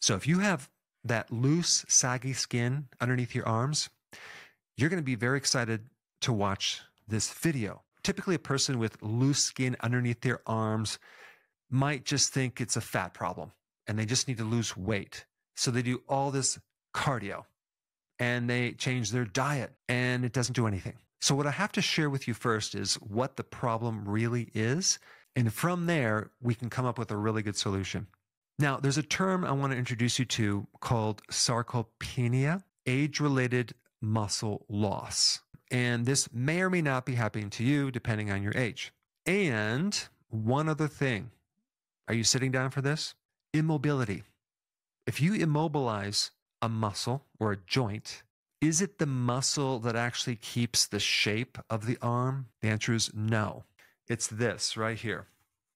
So if you have that loose, saggy skin underneath your arms, you're going to be very excited to watch this video. Typically, a person with loose skin underneath their arms might just think it's a fat problem and they just need to lose weight. So they do all this cardio and they change their diet and it doesn't do anything. So what I have to share with you first is what the problem really is. And from there, we can come up with a really good solution. Now, there's a term I want to introduce you to called sarcopenia, age-related muscle loss. And this may or may not be happening to you depending on your age. And one other thing, are you sitting down for this? Immobility. If you immobilize a muscle or a joint, is it the muscle that actually keeps the shape of the arm? The answer is no. It's this right here.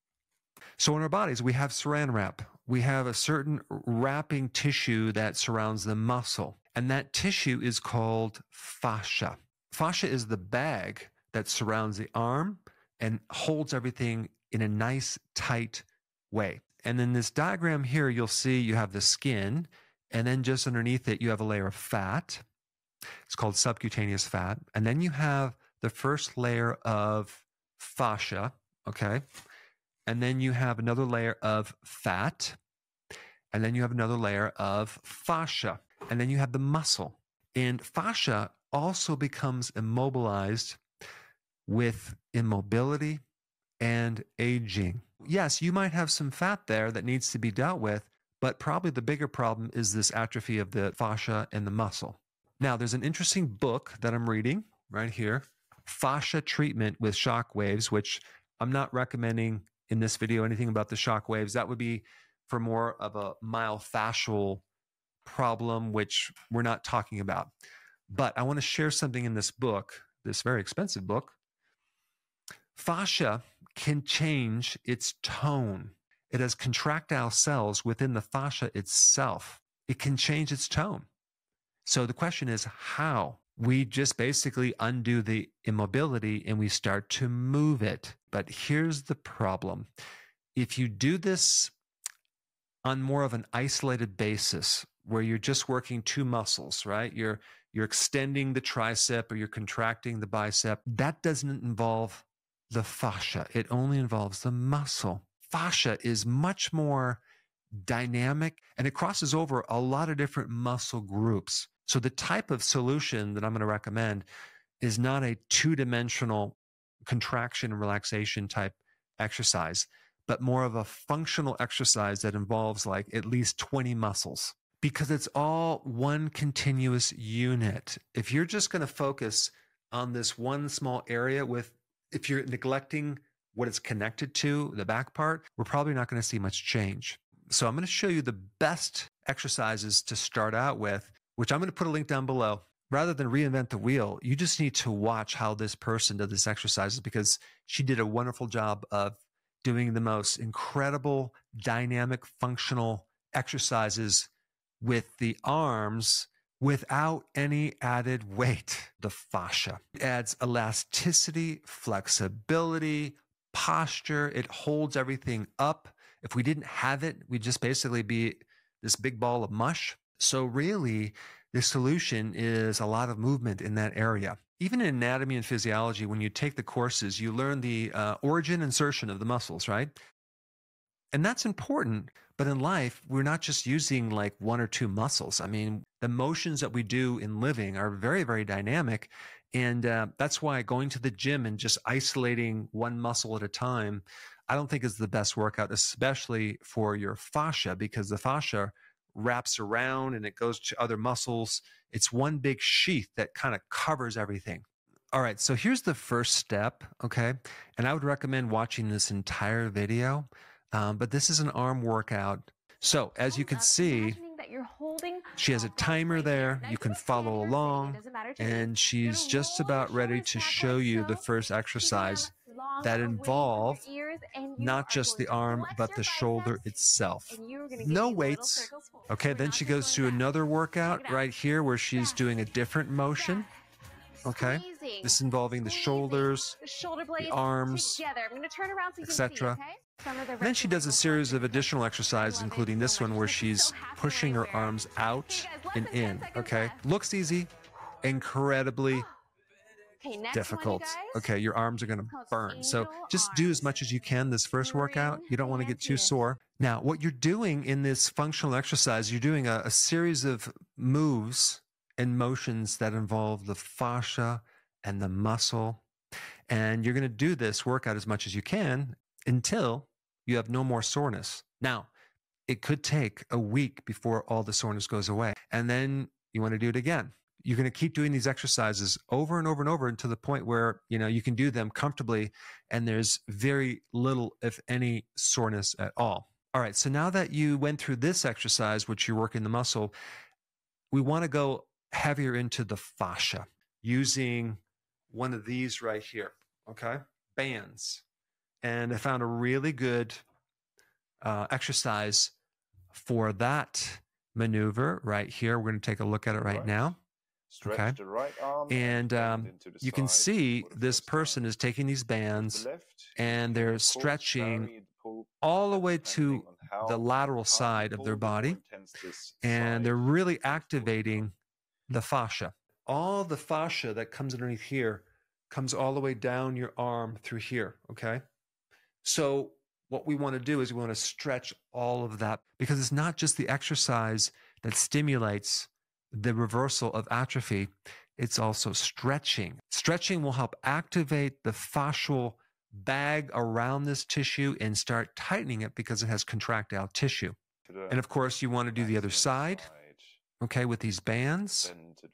So in our bodies, we have saran wrap. We have a certain wrapping tissue that surrounds the muscle. And that tissue is called fascia. Fascia is the bag that surrounds the arm and holds everything in a nice, tight way. And in this diagram here, you'll see you have the skin, and then just underneath it, you have a layer of fat. It's called subcutaneous fat. And then you have the first layer of fascia, okay? And then you have another layer of fat. And then you have another layer of fascia. And then you have the muscle. And fascia also becomes immobilized with immobility and aging. Yes, you might have some fat there that needs to be dealt with, but probably the bigger problem is this atrophy of the fascia and the muscle. Now, there's an interesting book that I'm reading right here, Fascia Treatment with Shock Waves, which I'm not recommending in this video anything about the shock waves. That would be for more of a myofascial problem, which we're not talking about. But I want to share something in this book, this very expensive book. Fascia can change its tone. It has contractile cells within the fascia itself. It can change its tone. So the question is how? We just basically undo the immobility and we start to move it. But here's the problem. If you do this on more of an isolated basis, where you're just working two muscles, right? You're extending the tricep or you're contracting the bicep, that doesn't involve the fascia. It only involves the muscle. Fascia is much more dynamic and it crosses over a lot of different muscle groups. So the type of solution that I'm going to recommend is not a two-dimensional contraction and relaxation type exercise, but more of a functional exercise that involves like at least 20 muscles, because it's all one continuous unit. If you're just going to focus on this one small area if you're neglecting what it's connected to, the back part, we're probably not going to see much change. So I'm going to show you the best exercises to start out with, which I'm going to put a link down below. Rather than reinvent the wheel, you just need to watch how this person did this exercises, because she did a wonderful job of doing the most incredible, dynamic, functional exercises with the arms without any added weight. The fascia. It adds elasticity, flexibility, posture. It holds everything up. If we didn't have it, we'd just basically be this big ball of mush. So really, the solution is a lot of movement in that area. Even in anatomy and physiology, when you take the courses, you learn the origin, insertion of the muscles, right? And that's important. But in life, we're not just using like one or two muscles. I mean, the motions that we do in living are very, very dynamic. And that's why going to the gym and just isolating one muscle at a time, I don't think is the best workout, especially for your fascia, because the fascia wraps around and it goes to other muscles. It's one big sheath that kind of covers everything. All right, so here's the first step, okay? And I would recommend watching this entire video, but this is an arm workout. So as you can see, she has a timer there. You can follow along, and she's just about ready to show you the first exercise that involve not just the arm, but the shoulder itself. No weights. Okay, then she goes to another workout right here where she's doing a different motion. Okay, this involving the shoulders, the arms, etc. And then she does a series of additional exercises, including this one where she's pushing her arms out and in, okay? Looks easy, incredibly difficult. Okay, your arms are going to burn. So just do as much as you can this first workout. You don't want to get too sore. Now, what you're doing in this functional exercise, you're doing a series of moves and motions that involve the fascia and the muscle. And you're going to do this workout as much as you can until you have no more soreness. Now, it could take a week before all the soreness goes away. And then you want to do it again. You're going to keep doing these exercises over and over and over until the point where, you can do them comfortably and there's very little, if any, soreness at all. All right. So now that you went through this exercise, which you're working the muscle, we want to go heavier into the fascia using one of these right here. Okay. Bands. And I found a really good exercise for that maneuver right here. We're going to take a look at it right now. Stretch the right arm and you can see this person is taking these bands and they're stretching all the way to the lateral side of their body, and they're really activating the fascia. All the fascia that comes underneath here comes all the way down your arm through here, okay? So what we want to do is we want to stretch all of that, because it's not just the exercise that stimulates the reversal of atrophy, it's also stretching. Stretching will help activate the fascial bag around this tissue and start tightening it because it has contractile tissue. And of course, you want to do the other side, okay, with these bands.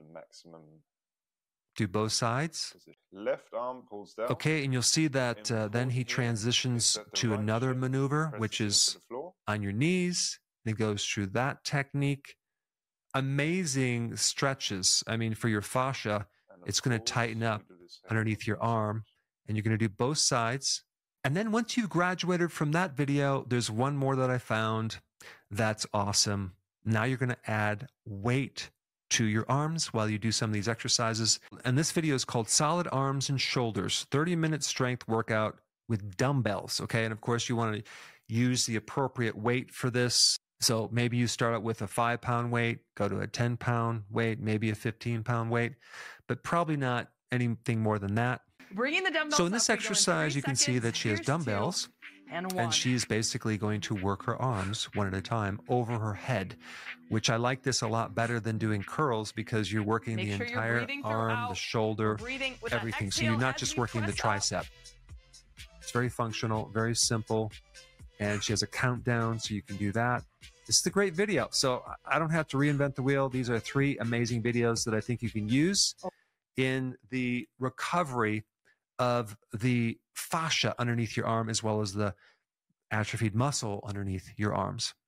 Do both sides. Left arm pulls down. Okay, and you'll see that then he transitions to another maneuver, which is on your knees. He goes through that technique. Amazing stretches. I mean, for your fascia, it's going to tighten up underneath your arm, and you're going to do both sides. And then once you've graduated from that video, there's one more that I found that's awesome. Now you're going to add weight to your arms while you do some of these exercises. And this video is called Solid Arms and Shoulders, 30-minute strength workout with dumbbells. Okay. And of course, you want to use the appropriate weight for this. So maybe you start out with a 5-pound weight, go to a 10-pound weight, maybe a 15-pound weight, but probably not anything more than that. Bringing the dumbbells. So in this exercise, you can see that she has dumbbells, and she's basically going to work her arms one at a time over her head, which I like this a lot better than doing curls, because you're working the entire arm, the shoulder, everything. So you're not just working the tricep. It's very functional, very simple. And she has a countdown, so you can do that. This is a great video. So I don't have to reinvent the wheel. These are 3 amazing videos that I think you can use in the recovery of the fascia underneath your arm, as well as the atrophied muscle underneath your arms.